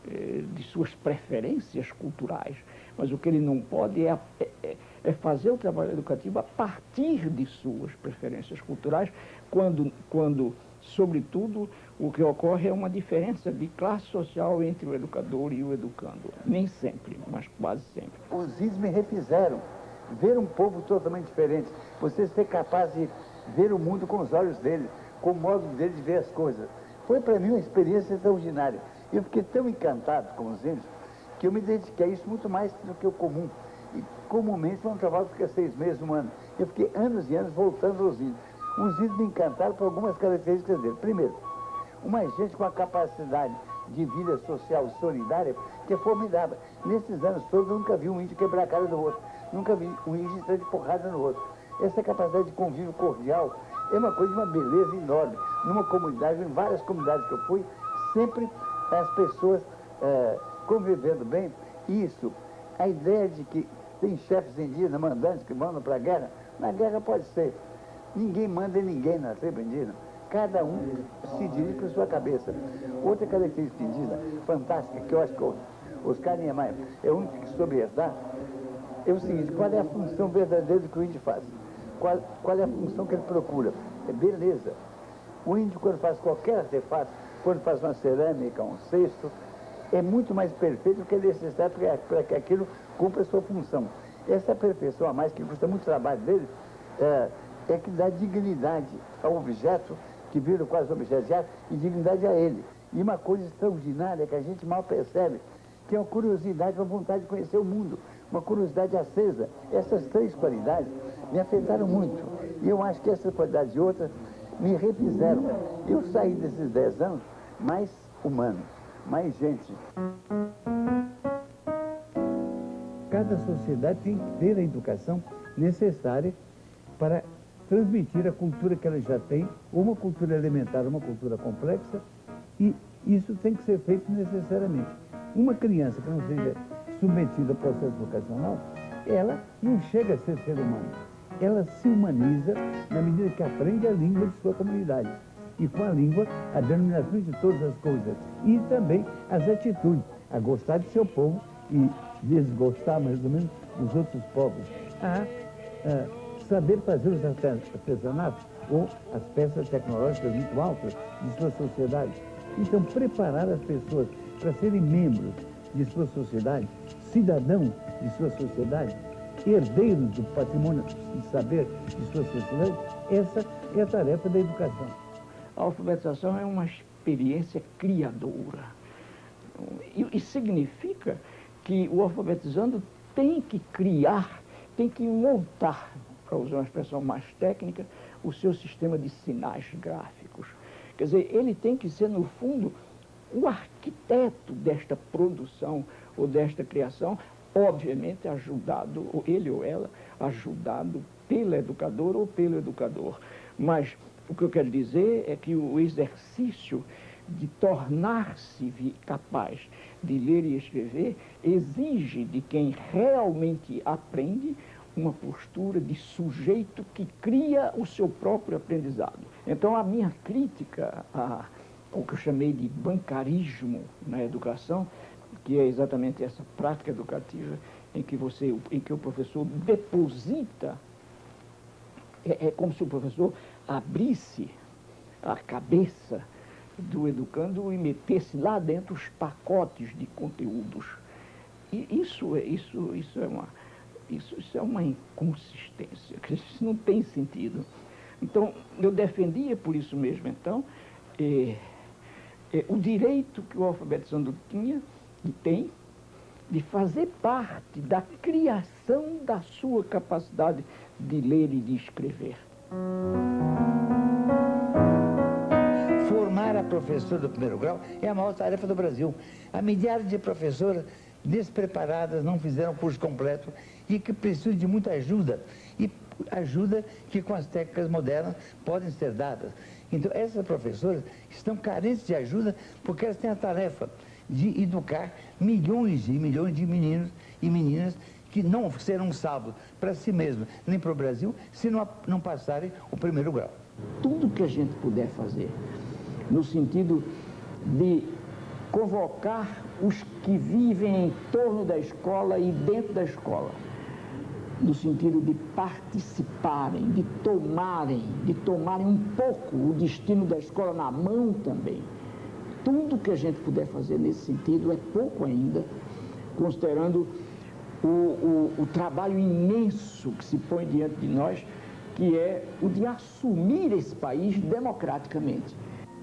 preferências culturais. Mas o que ele não pode é fazer o trabalho educativo a partir de suas preferências culturais, quando, sobretudo, o que ocorre é uma diferença de classe social entre o educador e o educando. Nem sempre, mas quase sempre. Os índios me refizeram ver um povo totalmente diferente, você ser capaz de ver o mundo com os olhos dele, com o modo dele de ver as coisas. Foi para mim uma experiência extraordinária. Eu fiquei tão encantado com os índios que eu me dediquei a isso muito mais do que o comum. E comumente um trabalho fica 6 meses, 1 ano. Eu fiquei anos e anos voltando aos índios. Os índios me encantaram por algumas características dele. Primeiro, uma gente com a capacidade de vida social solidária que é formidável. Nesses anos todos eu nunca vi um índio quebrar a cara do outro. Nunca vi um índio entrar de porrada no outro. Essa capacidade de convívio cordial é uma coisa de uma beleza enorme. Numa comunidade, em várias comunidades que eu fui, sempre as pessoas convivendo bem. Isso, a ideia de que tem chefes indígenas, mandantes que mandam para a guerra, na guerra pode ser. Ninguém manda em ninguém na tribo indígena. Cada um se dirige para sua cabeça. Outra característica indígena fantástica, que eu acho que o Oscar Niemeyer é o único que soube herdar, é o seguinte: qual é a função verdadeira do que o índio faz? Qual é a função que ele procura? É beleza. O índio, quando faz qualquer artefato, quando faz uma cerâmica, um cesto, é muito mais perfeito do que é necessário para que aquilo cumpra a sua função. Essa perfeição a mais, que custa muito trabalho dele, é que dá dignidade ao objeto, que vira quase objeto de arte, e dignidade a ele. E uma coisa extraordinária que a gente mal percebe, que é uma curiosidade, uma vontade de conhecer o mundo, uma curiosidade acesa. Essas três qualidades me afetaram muito. E eu acho que essas qualidades e outras me refizeram. Eu saí desses 10 anos mais humano, mais gente. Cada sociedade tem que ter a educação necessária para transmitir a cultura que ela já tem, ou uma cultura elementar, uma cultura complexa, e isso tem que ser feito necessariamente. Uma criança que não seja submetida ao processo vocacional, ela não chega a ser ser humano. Ela se humaniza na medida que aprende a língua de sua comunidade. E com a língua, a denominação de todas as coisas. E também as atitudes, a gostar de seu povo e desgostar mais ou menos dos outros povos. A saber fazer os artesanatos ou as peças tecnológicas muito altas de sua sociedade. Então, preparar as pessoas para serem membros de sua sociedade, cidadãos de sua sociedade, herdeiros do patrimônio de saber de sua sociedade, essa é a tarefa da educação. A alfabetização é uma experiência criadora. E significa que o alfabetizando tem que criar, tem que montar, para usar uma expressão mais técnica, o seu sistema de sinais gráficos. Quer dizer, ele tem que ser, no fundo, o arquiteto desta produção ou desta criação, obviamente ajudado, ou ele ou ela, ajudado pela educadora ou pelo educador. Mas o que eu quero dizer é que o exercício de tornar-se capaz de ler e escrever exige de quem realmente aprende uma postura de sujeito que cria o seu próprio aprendizado. Então, a minha crítica ao que eu chamei de bancarismo na educação, que é exatamente essa prática educativa em que o professor deposita, é como se o professor abrisse a cabeça do educando e metesse lá dentro os pacotes de conteúdos. E isso é uma inconsistência, que isso não tem sentido. Então, eu defendia por isso mesmo, então, o direito que o alfabetizando tinha e tem de fazer parte da criação da sua capacidade de ler e de escrever. Formar a professora do primeiro grau é a maior tarefa do Brasil. Há milhares de professoras despreparadas, não fizeram curso completo e que precisam de muita ajuda. E ajuda que com as técnicas modernas podem ser dadas. Então, essas professoras estão carentes de ajuda porque elas têm a tarefa de educar milhões e milhões de meninos e meninas que não serão salvos para si mesmos, nem para o Brasil, se não passarem o primeiro grau. Tudo que a gente puder fazer, no sentido de convocar os que vivem em torno da escola e dentro da escola, no sentido de participarem, de tomarem um pouco o destino da escola na mão também. Tudo que a gente puder fazer nesse sentido é pouco ainda, considerando o trabalho imenso que se põe diante de nós, que é o de assumir esse país democraticamente.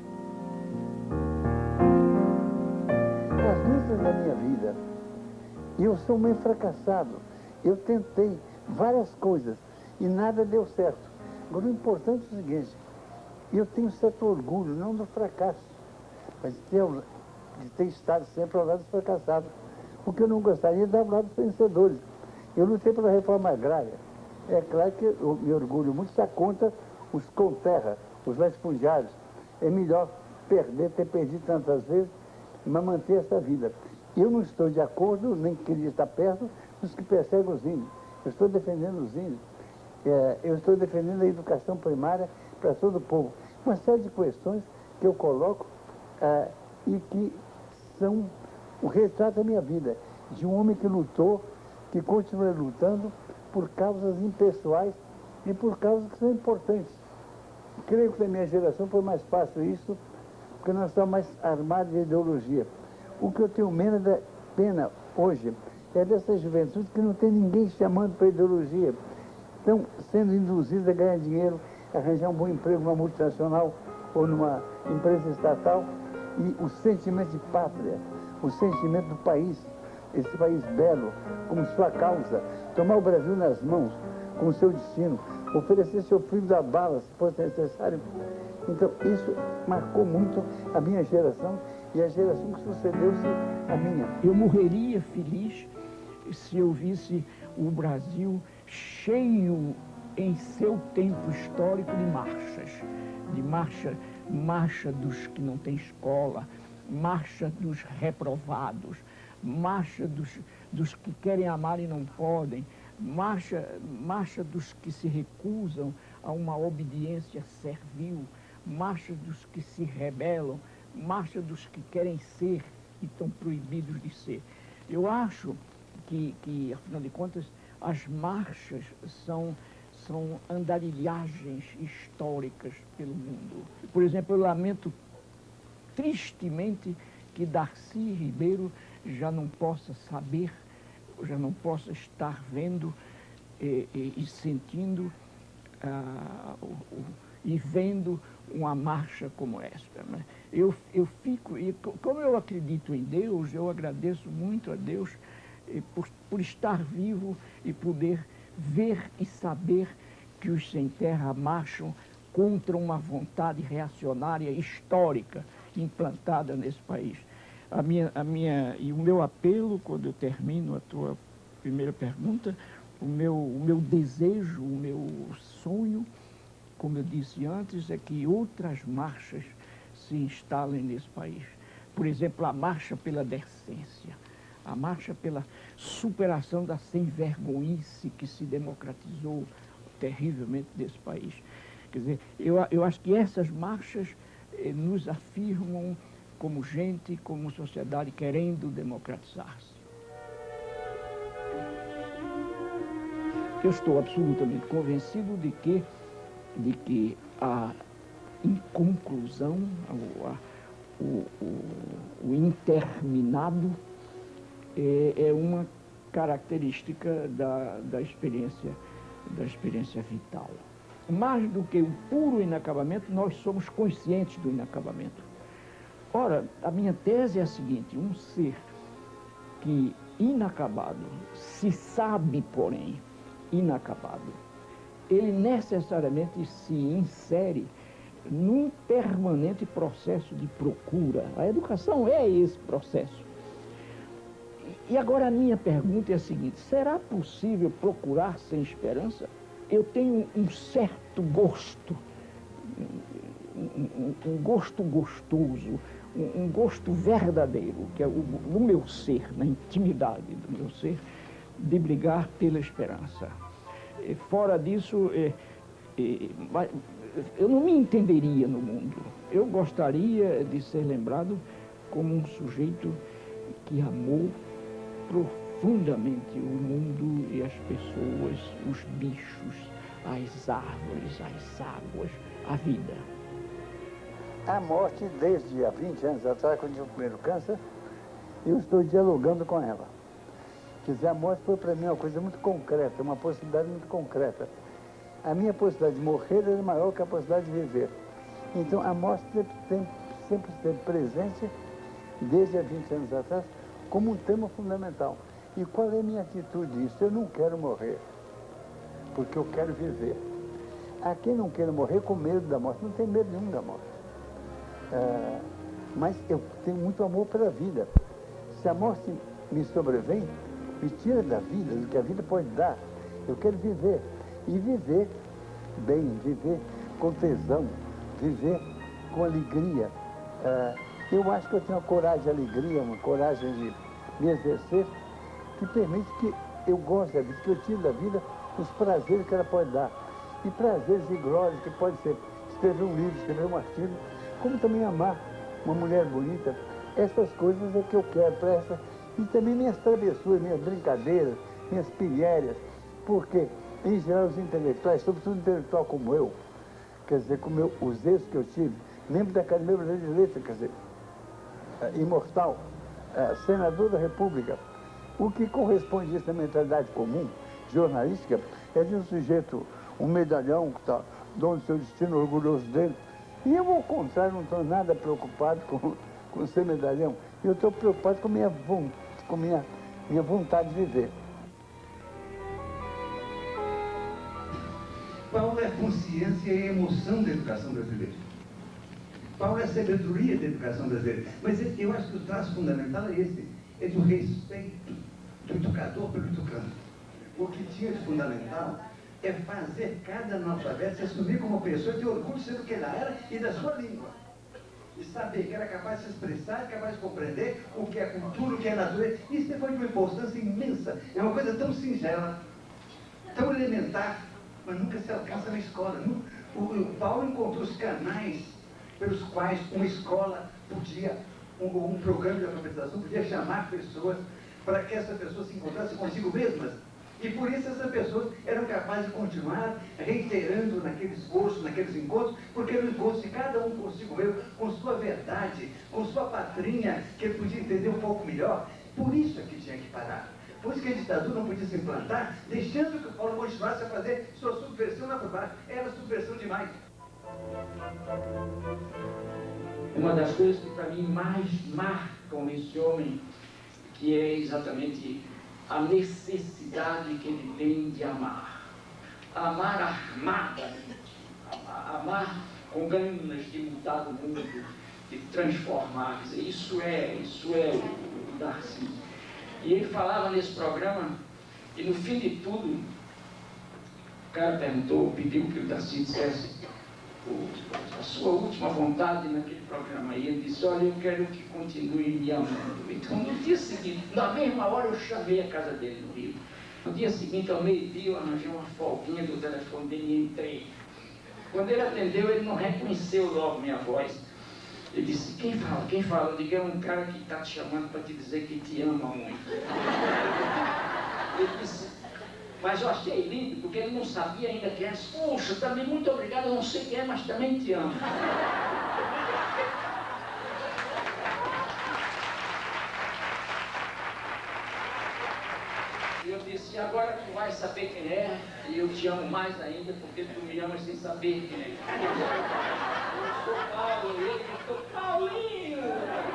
As lutas da minha vida, eu sou meio fracassado. Eu tentei várias coisas e nada deu certo. Agora, o importante é o seguinte, eu tenho certo orgulho, não do fracasso, mas de ter estado sempre ao lado dos fracassados. Porque eu não gostaria de dar ao lado dos vencedores. Eu lutei pela reforma agrária. É claro que eu me orgulho muito da conta os com terra, os latifundiários. É melhor ter perdido tantas vezes, mas manter essa vida. Eu não estou de acordo, nem queria estar perto dos que perseguem os índios. Eu estou defendendo os índios. Eu estou defendendo a educação primária para todo o povo. Uma série de questões que eu coloco e que são o retrato da minha vida, de um homem que lutou, que continua lutando por causas impessoais e por causas que são importantes. Creio que na minha geração foi mais fácil isso, porque nós estamos mais armados de ideologia. O que eu tenho menos da pena hoje é dessa juventude que não tem ninguém chamando para ideologia. Estão sendo induzidos a ganhar dinheiro, a arranjar um bom emprego numa multinacional ou numa empresa estatal. E o sentimento de pátria, o sentimento do país, esse país belo, como sua causa, tomar o Brasil nas mãos, como seu destino, oferecer seu filho da bala, se fosse necessário. Então, isso marcou muito a minha geração e a geração que sucedeu-se a minha. Eu morreria feliz se eu visse o Brasil cheio em seu tempo histórico de marchas, marcha dos que não têm escola, marcha dos reprovados, marcha dos que querem amar e não podem, marcha dos que se recusam a uma obediência servil, marcha dos que se rebelam, marcha dos que querem ser e estão proibidos de ser. Eu acho que afinal de contas, as marchas são andarilhagens históricas pelo mundo. Por exemplo, eu lamento tristemente que Darcy Ribeiro já não possa saber, já não possa estar vendo e sentindo e vendo uma marcha como esta. Né? Eu fico, e como eu acredito em Deus, eu agradeço muito a Deus por estar vivo e poder ver e saber que os sem terra marcham contra uma vontade reacionária histórica implantada nesse país. E o meu apelo, quando eu termino a tua primeira pergunta, o meu desejo, o meu sonho, como eu disse antes, é que outras marchas se instalem nesse país. Por exemplo, a marcha pela decência, a marcha pela superação da sem-vergonhice que se democratizou terrivelmente desse país. Quer dizer, eu acho que essas marchas nos afirmam como gente, como sociedade querendo democratizar-se. Eu estou absolutamente convencido de que a inconclusão, o interminado é uma característica da experiência vital. Mais do que o puro inacabamento, nós somos conscientes do inacabamento. Ora, a minha tese é a seguinte: um ser que inacabado, se sabe, porém, inacabado, ele necessariamente se insere num permanente processo de procura. A educação é esse processo. E agora a minha pergunta é a seguinte: será possível procurar sem esperança? Eu tenho um certo gosto, um gosto gostoso, um gosto verdadeiro, que é no meu ser, na intimidade do meu ser, de brigar pela esperança. Fora disso, eu não me entenderia no mundo. Eu gostaria de ser lembrado como um sujeito que amou profundamente o mundo e as pessoas, os bichos, as árvores, as águas, a vida. A morte, desde há 20 anos atrás, quando tive o primeiro câncer, eu estou dialogando com ela. Quer dizer, a morte foi para mim uma coisa muito concreta, uma possibilidade muito concreta. A minha possibilidade de morrer era maior que a possibilidade de viver. Então, a morte sempre esteve presente, desde há 20 anos atrás, como um tema fundamental. E qual é a minha atitude nisso? Eu não quero morrer, porque eu quero viver. Há quem não queira morrer com medo da morte, não tem medo nenhum da morte. Mas eu tenho muito amor pela vida. Se a morte me sobrevém, me tira da vida, do que a vida pode dar. Eu quero viver. E viver bem, viver com tesão, viver com alegria. Eu acho que eu tenho uma coragem de alegria, uma coragem de me exercer, que permite que eu goste da vida, que eu tire da vida os prazeres que ela pode dar. E prazeres e glórias que pode ser escrever um livro, escrever um artigo, como também amar uma mulher bonita. Essas coisas é que eu quero para essa. E também minhas travessuras, minhas brincadeiras, minhas pilhérias, porque, em geral, os intelectuais, sobretudo intelectual como eu, quer dizer, como os êxitos que eu tive, membro da Academia Brasileira de Letras, quer dizer, imortal, senador da República. O que corresponde a essa mentalidade comum, jornalística, é de um sujeito, um medalhão que está dono do seu destino, orgulhoso dele. E eu, ao contrário, não estou nada preocupado com ser medalhão. Eu estou preocupado com minha vontade de viver. Paulo é consciência e emoção da educação brasileira. Paulo é sabedoria da educação brasileira. Mas eu acho que o traço fundamental é esse, é do respeito do educador pelo educando. O que tinha de fundamental é fazer cada analfabeto se assumir como pessoa e ter orgulho de ser o que ela era e da sua língua. E saber que era capaz de se expressar, capaz de compreender o que é cultura, o que é natureza. Isso foi de uma importância imensa. É uma coisa tão singela, tão elementar, mas nunca se alcança na escola. O Paulo encontrou os canais pelos quais uma escola podia, um programa de alfabetização podia chamar pessoas para que essas pessoas se encontrassem consigo mesmas. E por isso essas pessoas eram capazes de continuar reiterando naqueles cursos, naqueles encontros, porque no encontro de cada um consigo mesmo, com sua verdade, com sua patrinha, que ele podia entender um pouco melhor. Por isso é que tinha que parar. Por isso que a ditadura não podia se implantar, deixando que o Paulo continuasse a fazer sua subversão lá por baixo. Era subversão demais. Uma das coisas que para mim mais marcam esse homem, que é exatamente a necessidade que ele tem de amar. Amar armadamente, amar com ganas de mudar o mundo, de transformar. Isso é o Darcy. E ele falava nesse programa, e no fim de tudo, o cara pediu que o Darcy dissesse a sua última vontade naquele programa. E ele disse, olha, eu quero que continue me amando. Então, no dia seguinte, na mesma hora, eu chamei a casa dele no Rio. No dia seguinte, ao meio-dia, eu arranjei uma folguinha do telefone dele e entrei. Quando ele atendeu, ele não reconheceu logo minha voz. Ele disse, quem fala? Quem fala? Eu digo, é um cara que está te chamando para te dizer que te ama muito. Ele disse, mas eu achei lindo, porque ele não sabia ainda quem é. Puxa, também muito obrigado, eu não sei quem é, mas também te amo. E eu disse, agora tu vai saber quem é, e eu te amo mais ainda, porque tu me amas sem saber quem é. Eu sou Paulo, e ele gritou, Paulinho!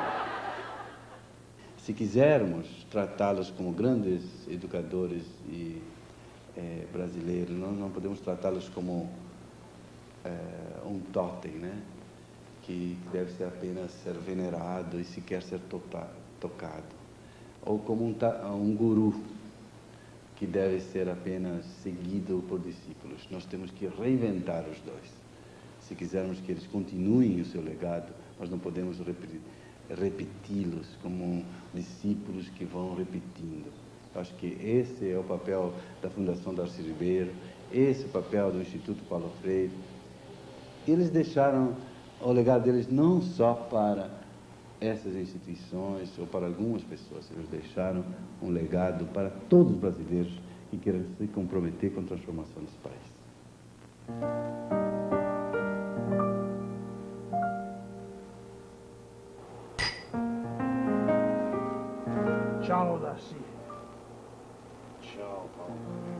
Se quisermos tratá-los como grandes educadores brasileiros, nós não podemos tratá-los como um totem, né? Que deve ser apenas ser venerado e sequer ser tocado. Ou como um guru, que deve ser apenas seguido por discípulos. Nós temos que reinventar os dois. Se quisermos que eles continuem o seu legado, nós não podemos repeti-los como discípulos que vão repetindo. Acho que esse é o papel da Fundação Darcy Ribeiro, esse é o papel do Instituto Paulo Freire. Eles deixaram o legado deles não só para essas instituições ou para algumas pessoas, eles deixaram um legado para todos os brasileiros que queiram se comprometer com a transformação desse país. Tchau, Darcy. Tchau, Paulo.